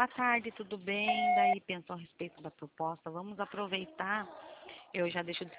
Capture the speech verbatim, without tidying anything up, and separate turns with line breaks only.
Boa tarde, tudo bem? Daí pensou a respeito da proposta. Vamos aproveitar. Eu já deixo